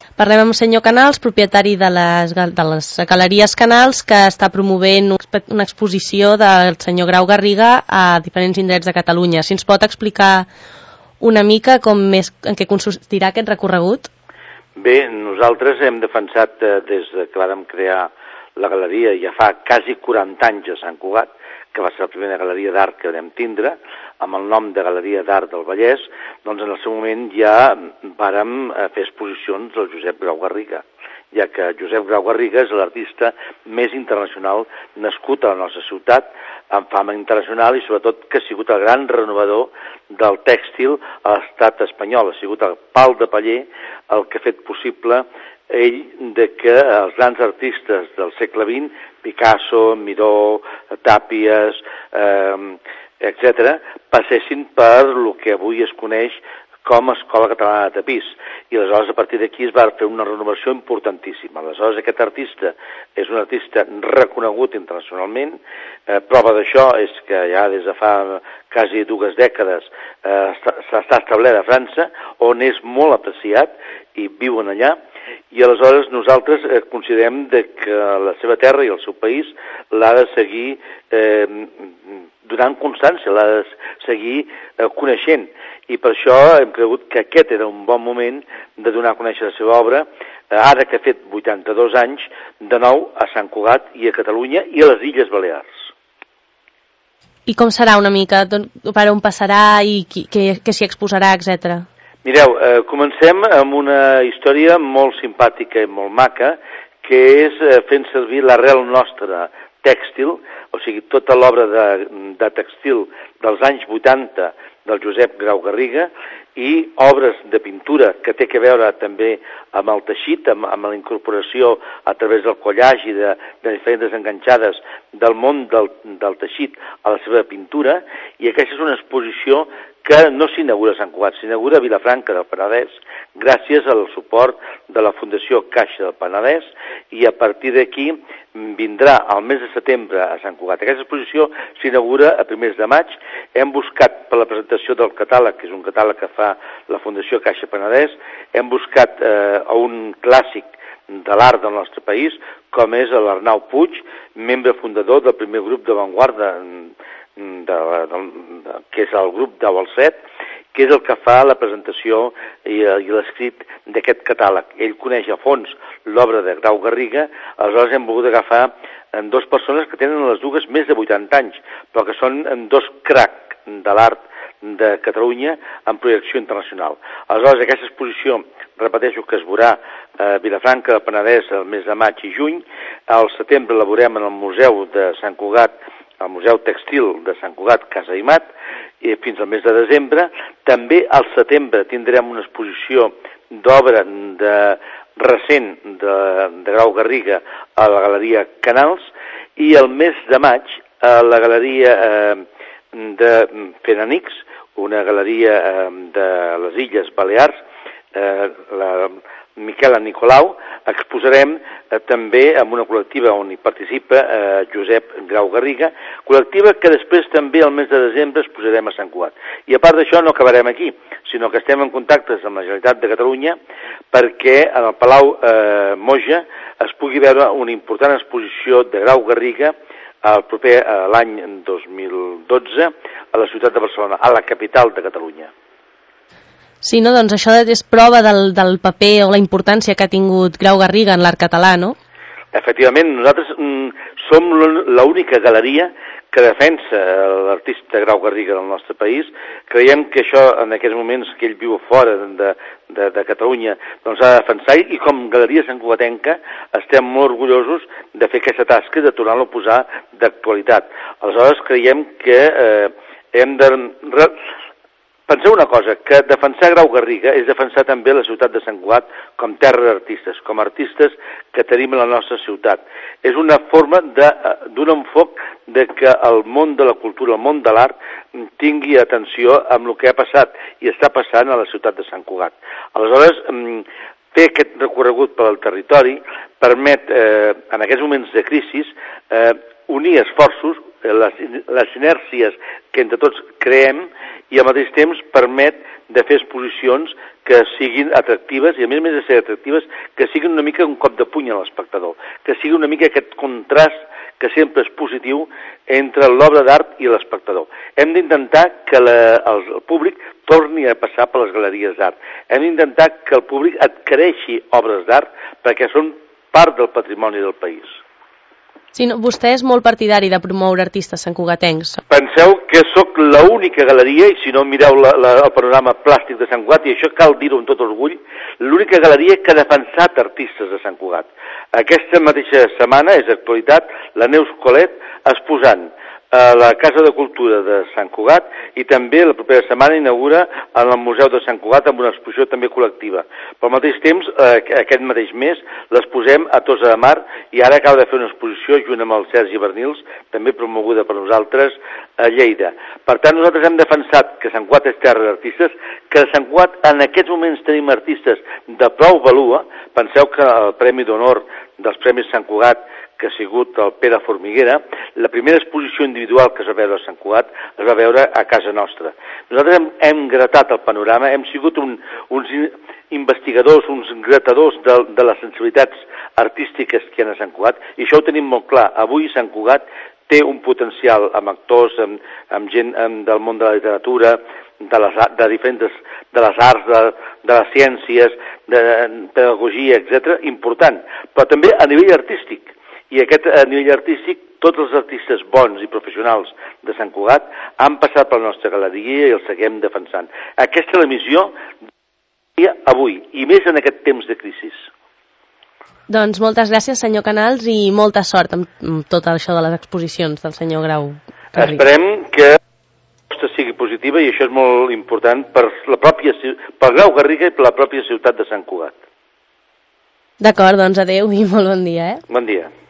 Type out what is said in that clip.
Parlem amb el senyor Canals, propietari de les Galeries Canals, que està promovent una exposició del senyor Grau Garriga a diferents indrets de Catalunya. Si ens pot explicar una mica en què consistirà aquest recorregut? Bé, nosaltres hem defensat des que vàrem crear la galeria ja fa quasi 40 anys a Sant Cugat, que va ser la primera galeria d'art que vam tindre, amb el nom de Galeria d'Art del Vallès, doncs en el seu moment ja vàrem fer exposicions del Josep Grau Garriga, ja que Josep Grau Garriga és l'artista més internacional nascut a la nostra ciutat, amb fama internacional i sobretot que ha sigut el gran renovador del tèxtil a l'estat espanyol, ha sigut el pal de paller el que ha fet possible ell de que els grans artistes del segle XX, Picasso, Miró, Tàpies, etc., passessin per el que avui es coneix com a Escola Catalana de Tapís. I aleshores a partir d'aquí es va fer una renovació importantíssima. Aleshores aquest artista és un artista reconegut internacionalment. Prova d'això és que ja des de fa quasi 2 dècades s'està establert a França, on és molt apreciat i viuen allà. I aleshores nosaltres considerem que la seva terra i el seu país l'ha de seguir donant constància, l'ha de seguir coneixent. I per això hem cregut que aquest era un bon moment de donar a conèixer la seva obra, ara que ha fet 82 anys, de nou a Sant Cugat i a Catalunya i a les Illes Balears. I com serà una mica? Per on passarà i què s'hi exposarà, etc.? Mireu, comencem amb una història molt simpàtica i molt maca, que és fent servir l'arrel nostra tèxtil, o sigui, tota l'obra de tèxtil dels anys 80 del Josep Grau Garriga i obres de pintura que té a veure també amb el teixit, amb la incorporació a través del collage i de diferents enganxades del món del teixit a la seva pintura, i aquesta és una exposició que no s'inaugura a Sant Cugat, s'inaugura a Vilafranca del Penedès, gràcies al suport de la Fundació Caixa del Penedès, i a partir d'aquí vindrà al mes de setembre a Sant Cugat. Aquesta exposició s'inaugura a primers de maig. Hem buscat per la presentació del catàleg, que és un catàleg que fa la Fundació Caixa Penedès, hem buscat un clàssic de l'art del nostre país, com és l'Arnau Puig, membre fundador del primer grup d'avantguarda, que és el grup 10 al 7, que és el que fa la presentació i l'escrit d'aquest catàleg. Ell coneix a fons l'obra de Grau Garriga, aleshores hem volgut agafar dues persones que tenen les dues més de 80 anys, però que són dos cracs de l'art de Catalunya en projecció internacional. Aleshores aquesta exposició, repeteixo, que es veurà a Vilafranca del Penedès el mes de maig i juny, al setembre la veurem en el Museu de Sant Cugat, al Museu Textil de Sant Cugat, Casa Imat, i fins al mes de desembre. També al setembre tindrem una exposició d'obra recent de Grau Garriga a la Galeria Canals, i el mes de maig a la Galeria de Fenanix, una galeria de les Illes Balears, la Miquela Nicolau, exposarem també amb una col·lectiva on hi participa Josep Grau Garriga, col·lectiva que després també al mes de desembre exposarem a Sant Cugat. I a part d'això no acabarem aquí, sinó que estem en contactes amb la Generalitat de Catalunya perquè en el Palau Moja es pugui veure una important exposició de Grau Garriga l'any 2012 a la ciutat de Barcelona, a la capital de Catalunya. Sí, no? Doncs això és prova del paper o la importància que ha tingut Grau Garriga en l'art català, no? Efectivament, nosaltres som l'única galeria que defensa l'artista Grau Garriga del nostre país. Creiem que això, en aquests moments que ell viu fora de Catalunya, doncs s'ha de defensar, i com Galeria santcugatenca estem molt orgullosos de fer aquesta tasca de tornar-lo a posar d'actualitat. Aleshores creiem que hem de... Penseu una cosa, que defensar Grau Garriga és defensar també la ciutat de Sant Cugat com terra d'artistes, com artistes que tenim a la nostra ciutat. És una forma d'un enfoc de que el món de la cultura, el món de l'art, tingui atenció amb el que ha passat i està passant a la ciutat de Sant Cugat. Aleshores, fer aquest recorregut pel territori permet, en aquests moments de crisi, unir esforços, les sinèrcies que entre tots creem i al mateix temps permet de fer exposicions que siguin atractives i a més de ser atractives que siguin una mica un cop de puny a l'espectador, que sigui una mica aquest contrast que sempre és positiu entre l'obra d'art i l'espectador. Hem d'intentar que el públic torni a passar per les galeries d'art. Hem d'intentar que el públic adquireixi obres d'art perquè són part del patrimoni del país. Sí, no, vostè és molt partidari de promoure artistes santcugatencs. Penseu que sóc l'única galeria, i si no mireu el panorama plàstic de Sant Cugat, i això cal dir-ho amb tot orgull, l'única galeria que ha defensat artistes de Sant Cugat. Aquesta mateixa setmana, és d'actualitat, la Neus Colet exposant a la Casa de Cultura de Sant Cugat i també la propera setmana inaugura en el Museu de Sant Cugat amb una exposició també col·lectiva. Però al mateix temps, aquest mateix mes, l'exposem a Tossa de Mar i ara acaba de fer una exposició junt amb el Sergi Bernils, també promoguda per nosaltres, a Lleida. Per tant, nosaltres hem defensat que Sant Cugat és terra d'artistes, que a Sant Cugat en aquests moments tenim artistes de prou valua. Penseu que el Premi d'Honor dels Premis Sant Cugat, que ha sigut el Pere Formiguera, la primera exposició individual que es va veure a Sant Cugat es va veure a casa nostra. Nosaltres hem gratat el panorama, hem sigut uns investigadors, uns gratadors de les sensibilitats artístiques que hi ha a Sant Cugat, i això ho tenim molt clar. Avui Sant Cugat té un potencial amb actors, amb gent del món de la literatura, de les arts, de les ciències, de pedagogia, etc., important, però també a nivell artístic. I a nivell artístic, tots els artistes bons i professionals de Sant Cugat han passat per la nostra galeria i els seguim defensant. Aquesta és la missió avui, i més en aquest temps de crisi. Doncs moltes gràcies, senyor Canals, i molta sort amb tot això de les exposicions del senyor Grau Garriga. Esperem que la resposta sigui positiva, i això és molt important per Grau Garriga i per la pròpia ciutat de Sant Cugat. D'acord, doncs adeu i molt bon dia. Bon dia.